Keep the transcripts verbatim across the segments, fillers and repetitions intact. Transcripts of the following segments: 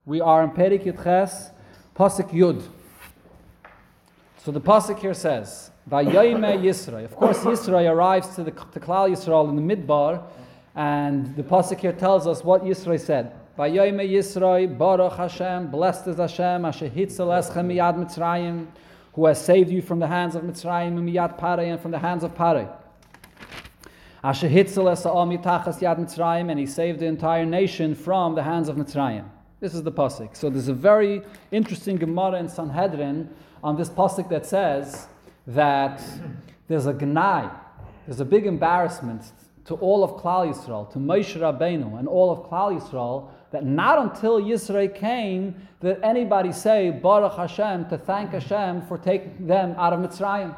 We are in Perek Yud Ches, Pasuk Yud. So the Pasuk here says, Vayoyme Yisrael. Of course, Yisrael arrives to the to Klal Yisrael in the Midbar, and the Pasuk here tells us what Yisrael said. Vayoyme Yisrael, Baruch Hashem, blessed is Hashem, Asher hitzel eschem miyad Mitzrayim, who has saved you from the hands of Mitzrayim, and miyad Parei, and from the hands of Parei. Asher hitzel es ha'am mitachas yad Mitzrayim, and he saved the entire nation from the hands of Mitzrayim. This is the pasuk. So there's a very interesting Gemara in Sanhedrin on this pasuk that says that there's a gnai, there's a big embarrassment to all of Klal Yisrael, to Moshe Rabbeinu and all of Klal Yisrael, that not until Yisrael came did anybody say Baruch Hashem, to thank Hashem for taking them out of Mitzrayim.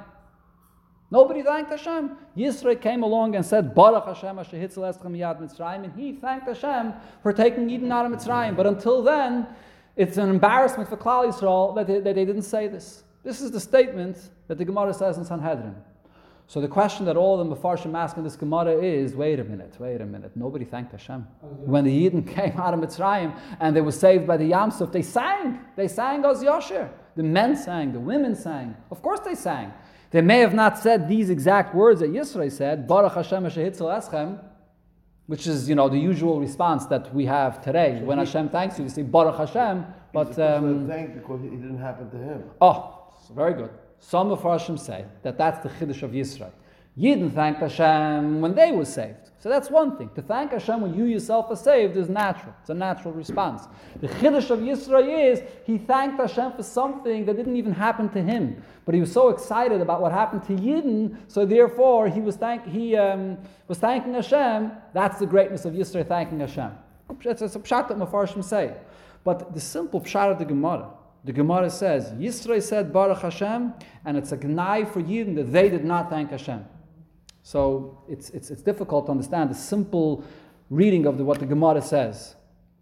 Nobody thanked Hashem. Yisrael came along and said, Baruch Hashem asher hitzel eschem miyad Mitzrayim, and he thanked Hashem for taking Eden out of Mitzrayim. But until then, it's an embarrassment for Klal Yisrael that they, that they didn't say this. This is the statement that the Gemara says in Sanhedrin. So the question that all the Mefarshim ask in this Gemara is, wait a minute, wait a minute, nobody thanked Hashem. When the Eden came out of Mitzrayim and they were saved by the Yam Suf, they sang. They sang Oz Yosher. The men sang, the women sang. Of course they sang. They may have not said these exact words that Yisrael said, Baruch Hashem asher hitzel eschem, which is, you know, the usual response that we have today. When Hashem thanks you, we say Baruch Hashem, but... He's Um, thanked because it didn't happen to him. oh, very good. Some of Mefarshim say that that's the Chiddush of Yisrael. Yidden thanked Hashem when they were saved. So that's one thing. To thank Hashem when you yourself are saved is natural. It's a natural response. The Chiddush of Yisrael is he thanked Hashem for something that didn't even happen to him. But he was so excited about what happened to Yidden, so therefore he was thank he um, was thanking Hashem. That's the greatness of Yisrael, thanking Hashem. It's, it's a pshat that Mefarshim say. But the simple pshat of the Gemara, the Gemara says, Yisrael said Baruch Hashem, and it's a gnai for Yidden that they did not thank Hashem. So it's, it's, it's difficult to understand the simple reading of the, what the Gemara says.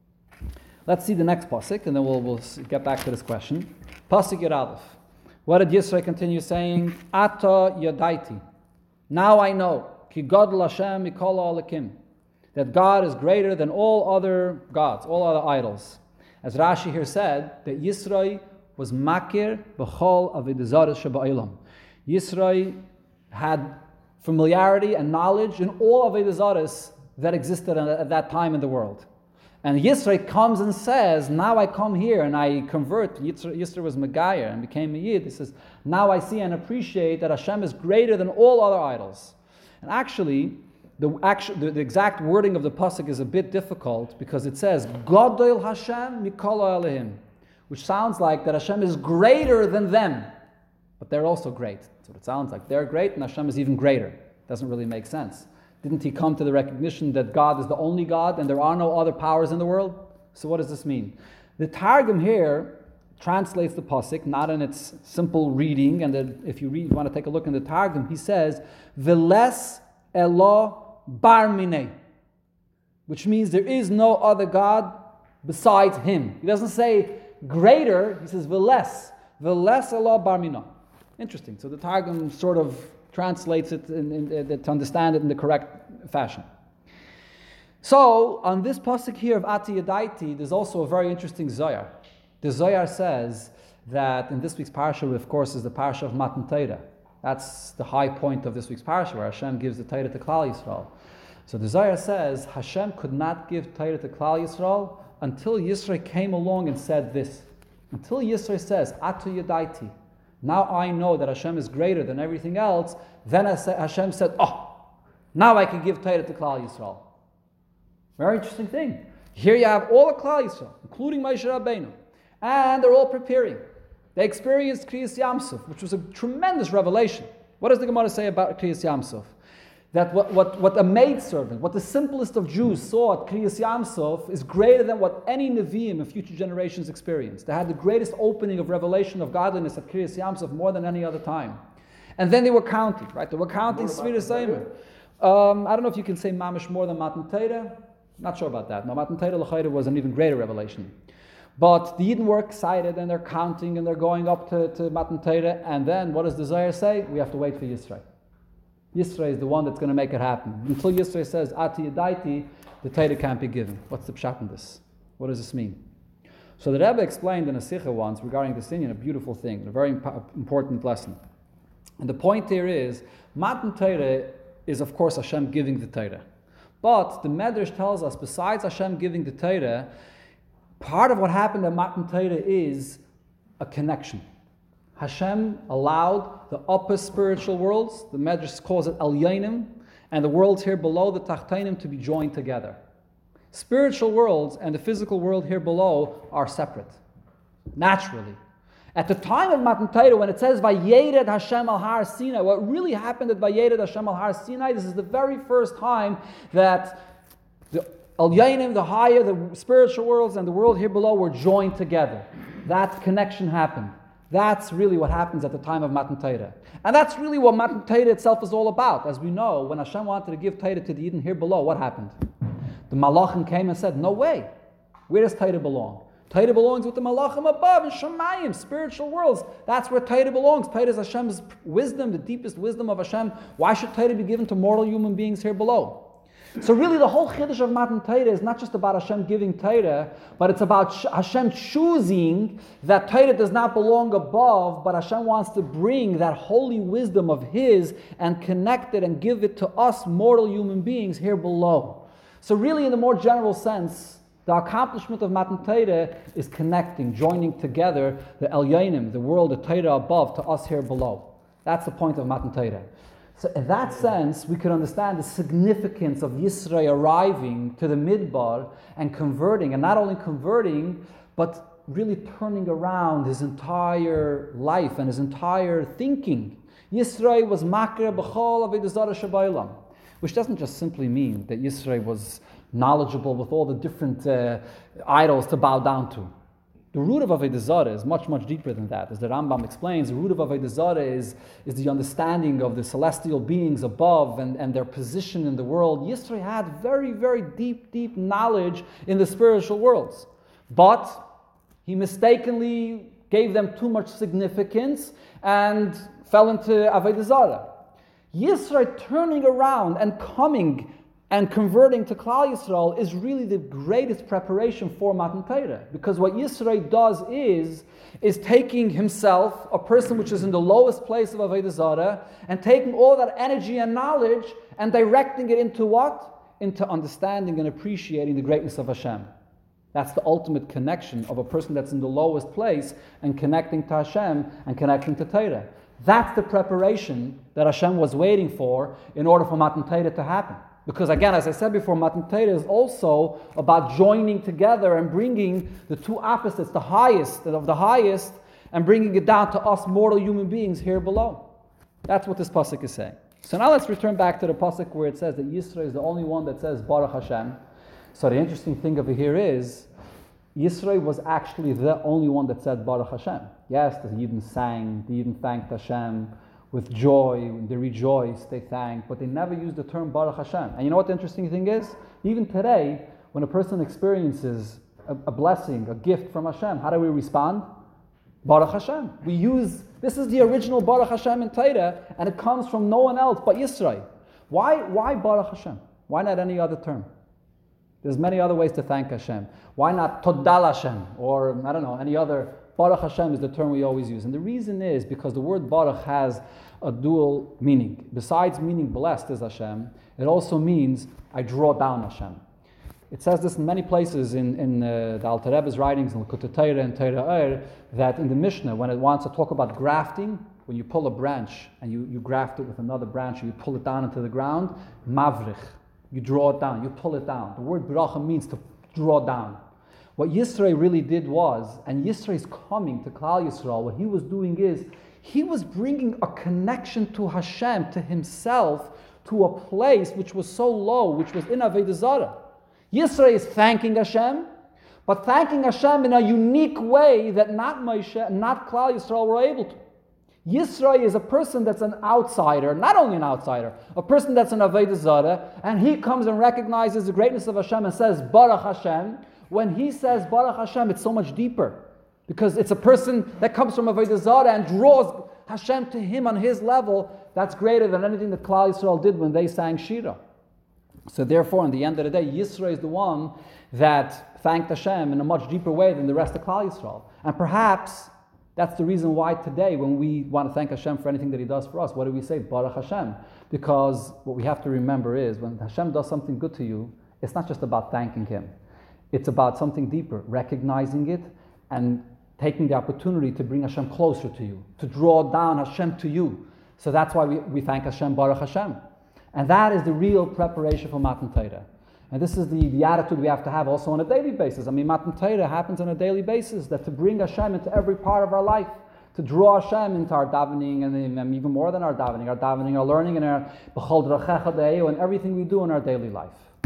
Let's see the next pasuk, and then we'll, we'll get back to this question. Pasuk Yud Aleph. What did Yisrael continue saying? Ata yadaiti. Now I know, ki gadol Hashem mikol ha'alakim, that God is greater than all other gods, all other idols. As Rashi here said, that Yisrael was makir b'chol avodah zarah sheba'olam. Yisrael had familiarity and knowledge in all avodah zarahs that existed at that time in the world. And Yisrael comes and says, now I come here and I convert. Yisrael was Megayah and became a Yid. He says, now I see and appreciate that Hashem is greater than all other idols. And actually, the, actual, the, the exact wording of the pasuk is a bit difficult because it says, Gadol Hashem mikol ha'elahim, which sounds like that Hashem is greater than them. But they're also great. That's what it sounds like. They're great and Hashem is even greater. Doesn't really make sense. Didn't he come to the recognition that God is the only God and there are no other powers in the world? So what does this mean? The Targum here translates the pasuk, not in its simple reading, and the, if you read, you want to take a look in the Targum, he says, Veles Eloh bar minei, which means there is no other God besides him. He doesn't say greater, he says Veles, Veles Eloh bar minei. Interesting. So the Targum sort of translates it in, in, in, to understand it in the correct fashion. So, on this pasuk here of Ati Yadaiti, there's also a very interesting Zohar. The Zohar says that in this week's parasha, of course, is the parasha of Matan Torah. That's the high point of this week's parasha, where Hashem gives the Torah to Klal Yisrael. So the Zohar says Hashem could not give Torah to Klal Yisrael until Yisrael came along and said this. Until Yisrael says, Ati Yadaiti, now I know that Hashem is greater than everything else, then Hashem said, oh, now I can give Torah to Klal Yisrael. Very interesting thing. Here you have all of Klal Yisrael, including Moshe Rabbeinu, and they're all preparing. They experienced Kriyas Yam Suf, which was a tremendous revelation. What does the Gemara say about Kriyas Yam Suf? That what, what, what a maidservant, what the simplest of Jews saw at Kriyas Yam Suf is greater than what any Nevi'im of future generations experienced. They had the greatest opening of revelation of godliness at Kriyas Yam Suf more than any other time. And then they were counting, right? They were counting Sfiras Eimer. Um, I don't know if you can say Mamish more than Matan Torah. Not sure about that. No, Matan Torah L'chayra was an even greater revelation. But the Yidden were excited and they're counting and they're going up to, to Matan Torah. And then what does the Zohar say? We have to wait for Yisrael. Yisrael is the one that's going to make it happen. Until Yisrael says, Ati Yadaiti, the Torah can't be given. What's the pshat in this? What does this mean? So the Rebbe explained in a Sikha once regarding this Inyan a beautiful thing, a very imp- important lesson. And the point here is, Matan Torah is of course Hashem giving the Torah. But the Medrash tells us, besides Hashem giving the Torah, part of what happened at Matan Torah is a connection. Hashem allowed the upper spiritual worlds, the Medrash calls it Elyonim, and the worlds here below, the Tachtonim, to be joined together. Spiritual worlds and the physical world here below are separate, naturally. At the time of Matan Torah, when it says Vayered Hashem al Har Sinai, what really happened at Vayered Hashem al Har Sinai, this is the very first time that the Elyonim, the higher, the spiritual worlds, and the world here below were joined together. That connection happened. That's really what happens at the time of Matan Torah. And that's really what Matan Torah itself is all about. As we know, when Hashem wanted to give Torah to the Eden here below, what happened? The Malachim came and said, no way. Where does Torah belong? Torah belongs with the Malachim above in Shemayim, spiritual worlds. That's where Torah belongs. Torah is Hashem's wisdom, the deepest wisdom of Hashem. Why should Torah be given to mortal human beings here below? So really the whole Chiddush of Matan Torah is not just about Hashem giving Torah, but it's about Hashem choosing that Torah does not belong above, but Hashem wants to bring that holy wisdom of His and connect it and give it to us mortal human beings here below. So really in the more general sense, the accomplishment of Matan Torah is connecting, joining together the Elyonim, the world, the Torah above, to us here below. That's the point of Matan Torah. So in that sense, we can understand the significance of Yisro arriving to the Midbar and converting, and not only converting, but really turning around his entire life and his entire thinking. Yisro was makir b'chol avodah zarah shabaylam, which doesn't just simply mean that Yisro was knowledgeable with all the different uh, idols to bow down to. The root of Avodah Zarah is much, much deeper than that. As the Rambam explains, the root of Avodah Zarah is, is the understanding of the celestial beings above and, and their position in the world. Yisro had very, very deep, deep knowledge in the spiritual worlds. But he mistakenly gave them too much significance and fell into Avodah Zarah. Yisro turning around and coming and converting to Klal Yisrael is really the greatest preparation for Matan Torah. Because what Yisro does is, is taking himself, a person which is in the lowest place of Avodah Zarah, and taking all that energy and knowledge and directing it into what? Into understanding and appreciating the greatness of Hashem. That's the ultimate connection of a person that's in the lowest place and connecting to Hashem and connecting to Torah. That's the preparation that Hashem was waiting for in order for Matan Torah to happen. Because again, as I said before, Matan Torah is also about joining together and bringing the two opposites, the highest of the highest, and bringing it down to us mortal human beings here below. That's what this pasuk is saying. So now let's return back to the pasuk where it says that Yisro is the only one that says Baruch Hashem. So the interesting thing over here is, Yisro was actually the only one that said Baruch Hashem. Yes, the Yidden sang, the Yidden thanked Hashem with joy, they rejoiced, they thanked, but they never used the term Baruch Hashem. And you know what the interesting thing is? Even today, when a person experiences a, a blessing, a gift from Hashem, how do we respond? Baruch Hashem. We use, this is the original Baruch Hashem in Torah, and it comes from no one else but Yisro. Why, why Baruch Hashem? Why not any other term? There's many other ways to thank Hashem. Why not Todal Hashem? Or, I don't know, any other. Baruch Hashem is the term we always use. And the reason is because the word Baruch has a dual meaning. Besides meaning blessed is Hashem, it also means I draw down Hashem. It says this in many places in, in uh, the Alter Rebbe's writings, in Likutei Torah and Torah Or, that in the Mishnah, when it wants to talk about grafting, when you pull a branch and you, you graft it with another branch, and you pull it down into the ground, mavrich, you draw it down, you pull it down. The word bracha means to draw down. What Yisro really did was, and Yisro is coming to Klal Yisrael, what he was doing is, he was bringing a connection to Hashem, to himself, to a place which was so low, which was in Avodah Zarah. Yisro is thanking Hashem, but thanking Hashem in a unique way that not Moshe, not Klal Yisrael were able to. Yisro is a person that's an outsider, not only an outsider, a person that's an Avodah Zarah, and he comes and recognizes the greatness of Hashem and says, Baruch Hashem. When he says Baruch Hashem, it's so much deeper. Because it's a person that comes from Avodah Zarah and draws Hashem to him on his level. That's greater than anything that Klal Yisrael did when they sang Shira. So therefore, in the end of the day, Yisro is the one that thanked Hashem in a much deeper way than the rest of Klal Yisrael. And perhaps that's the reason why today, when we want to thank Hashem for anything that He does for us, what do we say? Baruch Hashem. Because what we have to remember is, when Hashem does something good to you, it's not just about thanking Him. It's about something deeper, recognizing it and taking the opportunity to bring Hashem closer to you, to draw down Hashem to you. So that's why we, we thank Hashem, Baruch Hashem. And that is the real preparation for Matan Torah. And this is the, the attitude we have to have also on a daily basis. I mean, Matan Torah happens on a daily basis, that to bring Hashem into every part of our life, to draw Hashem into our davening, and, and even more than our davening, our davening, our learning, and our b'chol drachecha de'eu, and everything we do in our daily life.